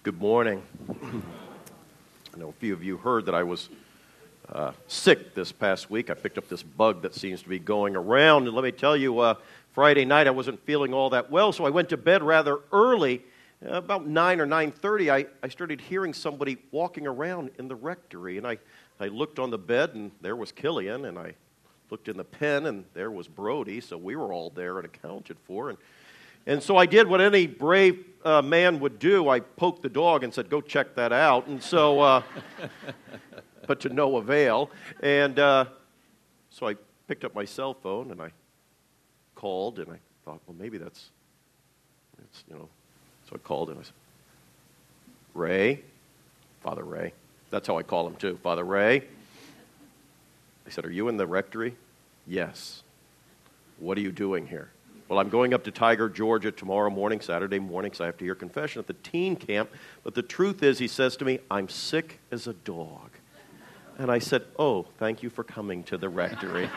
Good morning. I know a few of you heard that I was sick this past week. I picked up this bug that seems to be going around, and let me tell you, Friday night I wasn't feeling all that well, so I went to bed rather early. About 9 or 9:30, I started hearing somebody walking around in the rectory, and I looked on the bed, and there was Killian, and I looked in the pen, and there was Brody, so we were all there and accounted for, and so I did what any brave man would do. I poked the dog and said, "Go check that out." And so, but to no avail. And so I picked up my cell phone and I called, and I thought, well, maybe it's. So I called and I said, "Ray, Father Ray." That's how I call him too, Father Ray. I said, "Are you in the rectory?" "Yes." "What are you doing here?" "Well, I'm going up to Tiger, Georgia tomorrow morning, Saturday morning, so I have to hear confession at the teen camp. But the truth is," he says to me, "I'm sick as a dog." And I said, "Oh, thank you for coming to the rectory."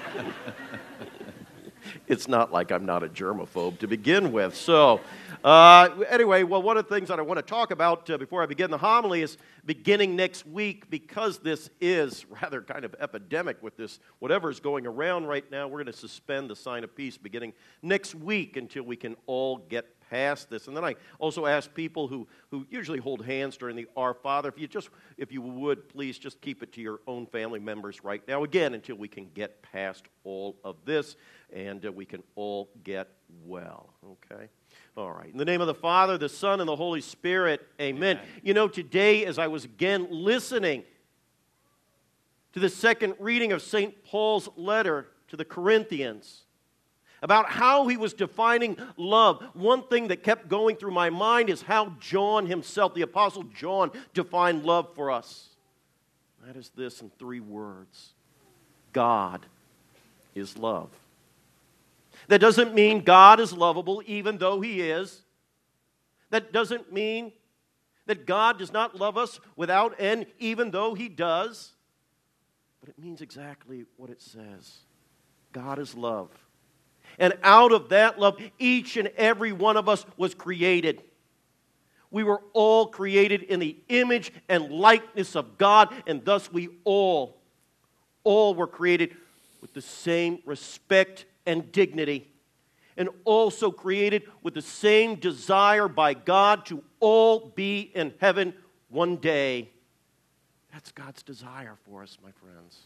It's not like I'm not a germaphobe to begin with. So, anyway, well, one of the things that I want to talk about before I begin the homily is beginning next week, because this is rather kind of epidemic with this, whatever's going around right now, we're going to suspend the sign of peace beginning next week until we can all get past this. And then I also ask people who usually hold hands during the Our Father, if you would, please just keep it to your own family members right now, again, until we can get past all of this and we can all get well, okay? All right. In the name of the Father, the Son, and the Holy Spirit, amen. You know, today, as I was again listening to the second reading of St. Paul's letter to the Corinthians, about how he was defining love, one thing that kept going through my mind is how John himself, the Apostle John, defined love for us. That is this in 3 words: God is love. That doesn't mean God is lovable, even though He is. That doesn't mean that God does not love us without end, even though He does. But it means exactly what it says. God is love. And out of that love, each and every one of us was created. We were all created in the image and likeness of God, and thus we all were created with the same respect and dignity, and also created with the same desire by God to all be in heaven one day. That's God's desire for us, my friends.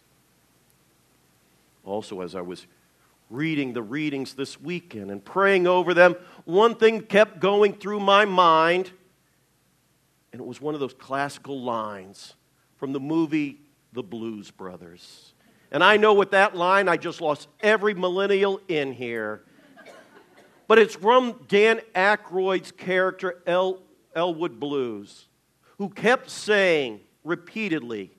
Also, as I was reading the readings this weekend and praying over them, one thing kept going through my mind, and it was one of those classical lines from the movie The Blues Brothers. And I know with that line, I just lost every millennial in here. But it's from Dan Aykroyd's character, Elwood Blues, who kept saying repeatedly,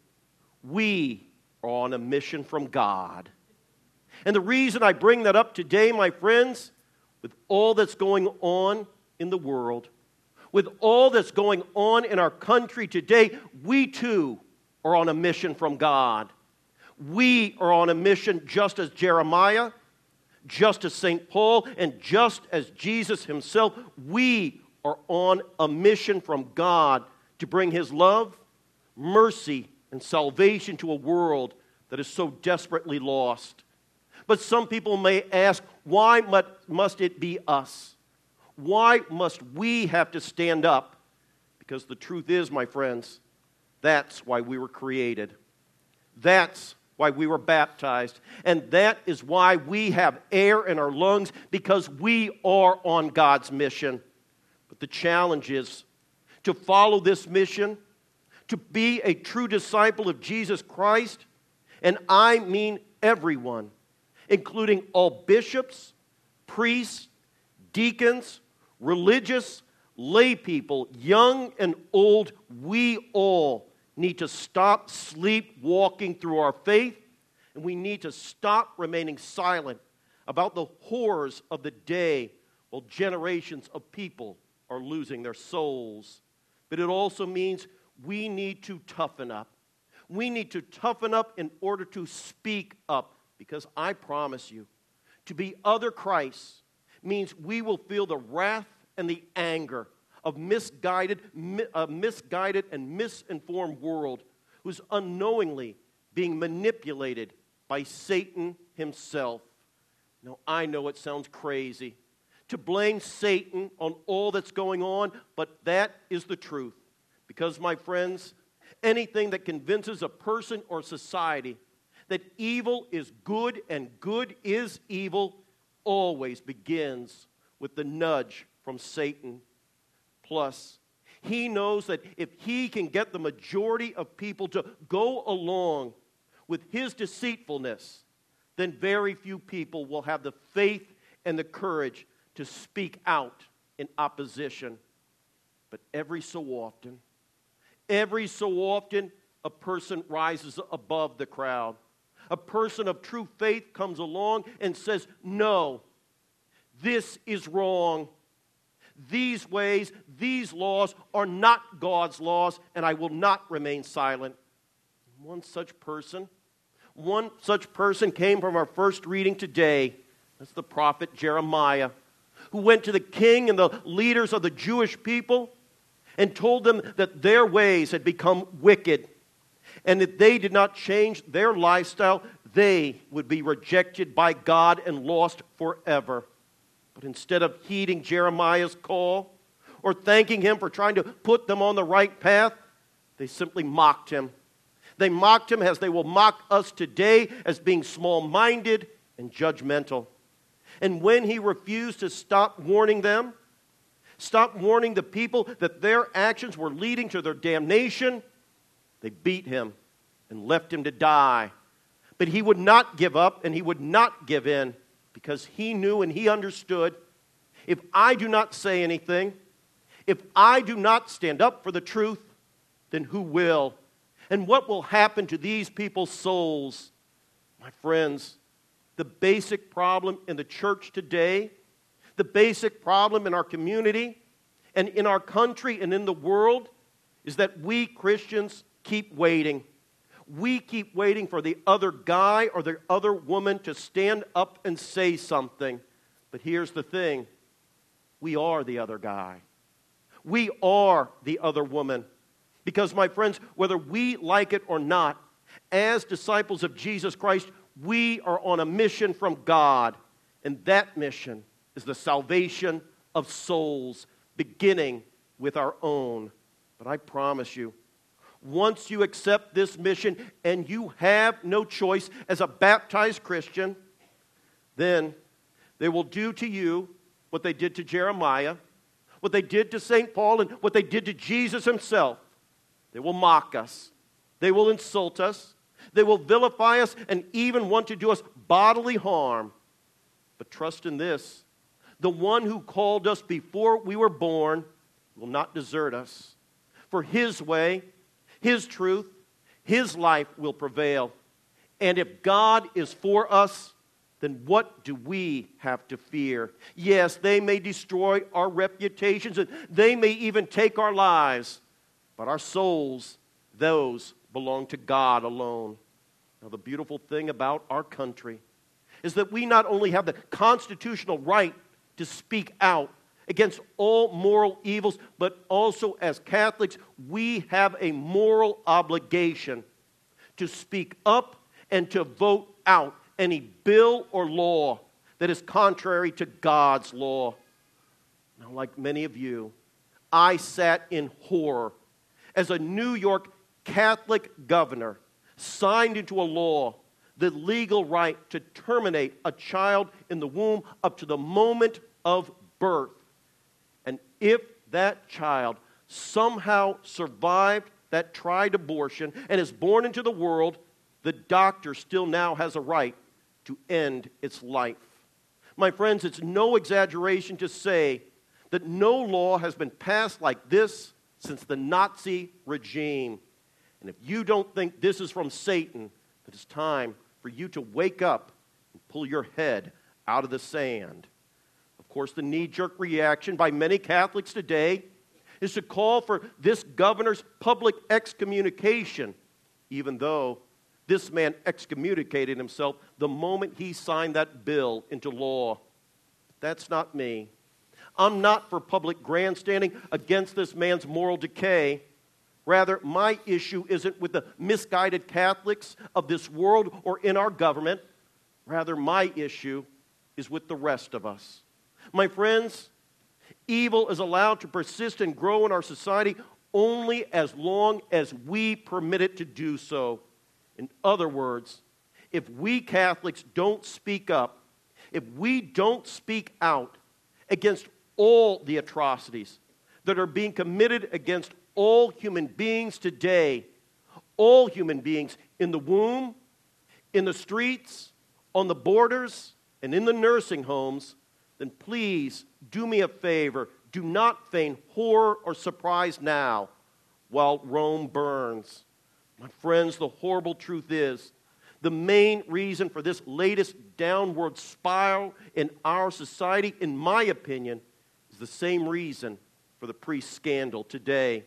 "We are on a mission from God." And the reason I bring that up today, my friends, with all that's going on in the world, with all that's going on in our country today, we too are on a mission from God. We are on a mission just as Jeremiah, just as St. Paul, and just as Jesus himself. We are on a mission from God to bring His love, mercy, and salvation to a world that is so desperately lost. But some people may ask, why must it be us? Why must we have to stand up? Because the truth is, my friends, that's why we were created. That's why we were baptized. And that is why we have air in our lungs, because we are on God's mission. But the challenge is to follow this mission, to be a true disciple of Jesus Christ, and I mean everyone, including all bishops, priests, deacons, religious, lay people, young and old. We all need to stop sleepwalking through our faith, and we need to stop remaining silent about the horrors of the day while generations of people are losing their souls. But it also means we need to toughen up. We need to toughen up in order to speak up, because I promise you, to be other Christs means we will feel the wrath and the anger of a misguided and misinformed world who's unknowingly being manipulated by Satan himself. Now, I know it sounds crazy to blame Satan on all that's going on, but that is the truth. Because, my friends, anything that convinces a person or society that evil is good and good is evil always begins with the nudge from Satan. Plus, he knows that if he can get the majority of people to go along with his deceitfulness, then very few people will have the faith and the courage to speak out in opposition. But every so often, a person rises above the crowd. A person of true faith comes along and says, no, this is wrong. These ways, these laws are not God's laws, and I will not remain silent. One such person came from our first reading today. That's the prophet Jeremiah, who went to the king and the leaders of the Jewish people and told them that their ways had become wicked, and if they did not change their lifestyle, they would be rejected by God and lost forever. But instead of heeding Jeremiah's call or thanking him for trying to put them on the right path, they simply mocked him. They mocked him as they will mock us today as being small-minded and judgmental. And when he refused to stop warning them, stop warning the people that their actions were leading to their damnation, they beat him and left him to die. But he would not give up and he would not give in, because he knew and he understood, if I do not say anything, if I do not stand up for the truth, then who will? And what will happen to these people's souls? My friends, the basic problem in the church today, the basic problem in our community and in our country and in the world is that we Christians keep waiting. We keep waiting for the other guy or the other woman to stand up and say something. But here's the thing. We are the other guy. We are the other woman. Because, my friends, whether we like it or not, as disciples of Jesus Christ, we are on a mission from God. And that mission is the salvation of souls, beginning with our own. But I promise you, once you accept this mission and you have no choice as a baptized Christian, then they will do to you what they did to Jeremiah, what they did to St. Paul, and what they did to Jesus himself. They will mock us. They will insult us. They will vilify us and even want to do us bodily harm. But trust in this. The one who called us before we were born will not desert us. For his way, his truth, his life will prevail. And if God is for us, then what do we have to fear? Yes, they may destroy our reputations and they may even take our lives. But our souls, those belong to God alone. Now, the beautiful thing about our country is that we not only have the constitutional right to speak out against all moral evils, but also as Catholics, we have a moral obligation to speak up and to vote out any bill or law that is contrary to God's law. Now, like many of you, I sat in horror as a New York Catholic governor signed into a law the legal right to terminate a child in the womb up to the moment of birth. And if that child somehow survived that tried abortion and is born into the world, the doctor still now has a right to end its life. My friends, it's no exaggeration to say that no law has been passed like this since the Nazi regime. And if you don't think this is from Satan, it is time for you to wake up and pull your head out of the sand. Of course, the knee-jerk reaction by many Catholics today is to call for this governor's public excommunication, even though this man excommunicated himself the moment he signed that bill into law. That's not me. I'm not for public grandstanding against this man's moral decay. Rather, my issue isn't with the misguided Catholics of this world or in our government. Rather, my issue is with the rest of us. My friends, evil is allowed to persist and grow in our society only as long as we permit it to do so. In other words, if we Catholics don't speak up, if we don't speak out against all the atrocities that are being committed against all human beings today, all human beings in the womb, in the streets, on the borders, and in the nursing homes, then please do me a favor. Do not feign horror or surprise now while Rome burns. My friends, the horrible truth is, the main reason for this latest downward spiral in our society, in my opinion, is the same reason for the priest scandal today.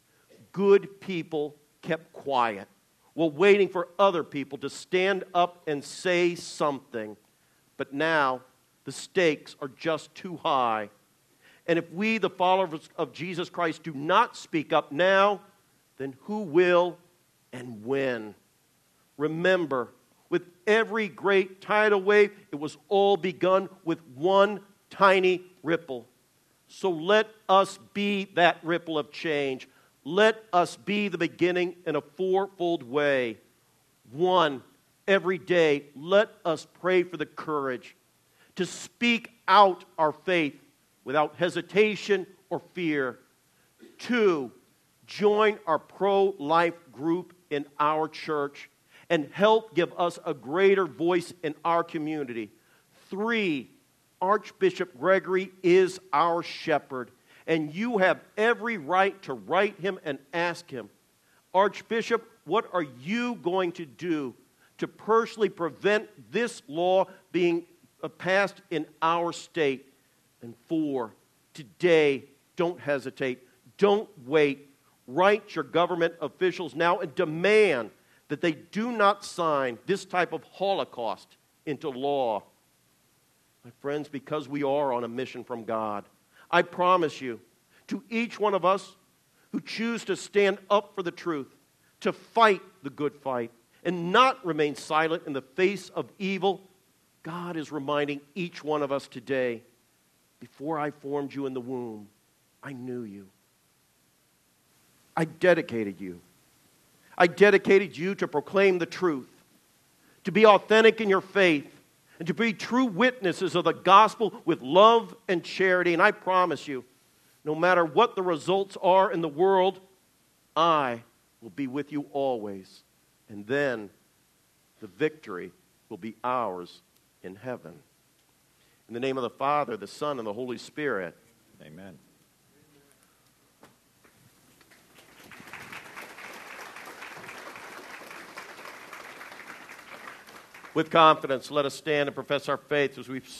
Good people kept quiet while waiting for other people to stand up and say something. But now, the stakes are just too high. And if we, the followers of Jesus Christ, do not speak up now, then who will and when? Remember, with every great tidal wave, it was all begun with one tiny ripple. So let us be that ripple of change. Let us be the beginning in a fourfold way. One, every day, let us pray for the courage to speak out our faith without hesitation or fear. Two, join our pro-life group in our church and help give us a greater voice in our community. Three, Archbishop Gregory is our shepherd, and you have every right to write him and ask him, Archbishop, what are you going to do to personally prevent this law being passed in our state? And four, today, don't hesitate. Don't wait. Write your government officials now and demand that they do not sign this type of Holocaust into law. My friends, because we are on a mission from God, I promise you, to each one of us who choose to stand up for the truth, to fight the good fight, and not remain silent in the face of evil, God is reminding each one of us today, before I formed you in the womb, I knew you. I dedicated you. I dedicated you to proclaim the truth, to be authentic in your faith, and to be true witnesses of the gospel with love and charity. And I promise you, no matter what the results are in the world, I will be with you always. And then the victory will be ours in heaven. In the name of the Father, the Son, and the Holy Spirit. Amen. With confidence, let us stand and profess our faith as we